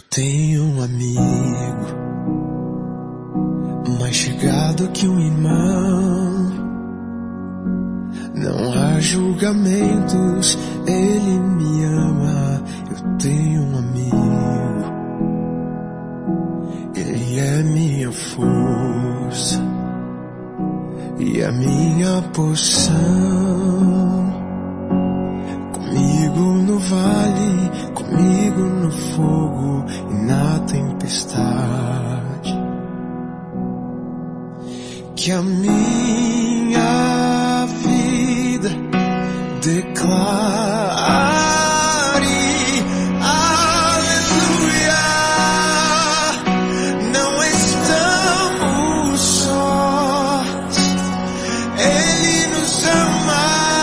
Tenho um amigo mais chegado que um irmão. Não há julgamentos, ele me ama. Eu tenho um amigo, ele é minha força e a minha porção. Comigo no vale, comigo no fogo e na tempestade. Que a minha vida declare aleluia. Não estamos sós, ele nos ama.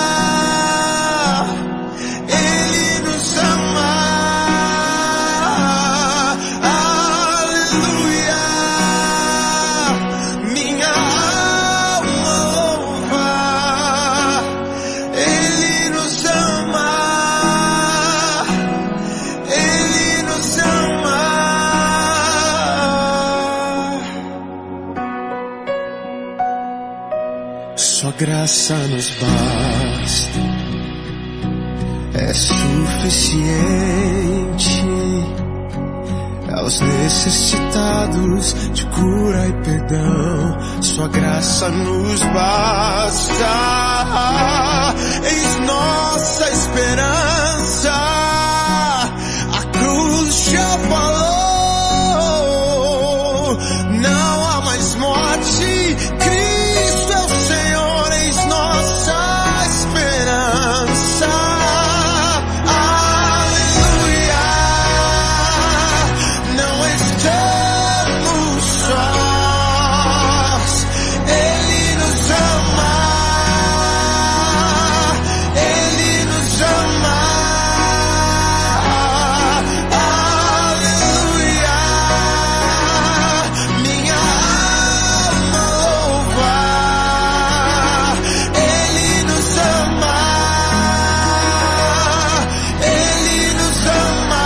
Sua graça nos basta, é suficiente aos necessitados de cura e perdão. Sua graça nos basta, eis nossa esperança. A cruz já falou, não há mais morte. Cristo é o Senhor, eis nossa esperança. Aleluia, não estamos sós, ele nos ama, ele nos ama. Aleluia, minha alma louva, ele nos ama, ele nos ama.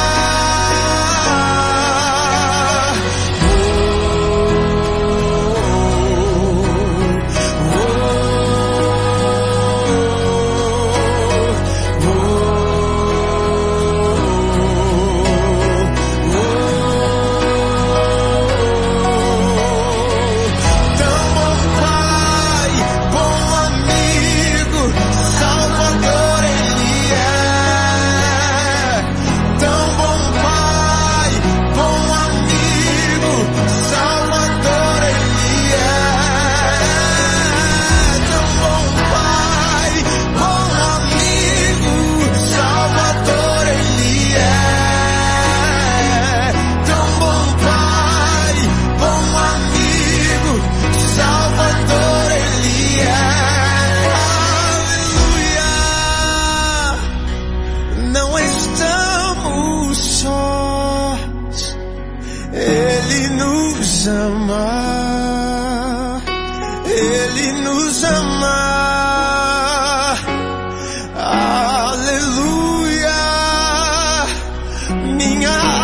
Tão bom Pai, bom amigo, Salvador ele é. Tão bom Pai, bom amigo, Salvador ele é. Tão bom Pai, bom amigo, Salvador ele é. Tão bom Pai, bom amigo, Salvador ele é. Aleluia, não estamos sós, ele nos ama, ele nos ama. Aleluia, minha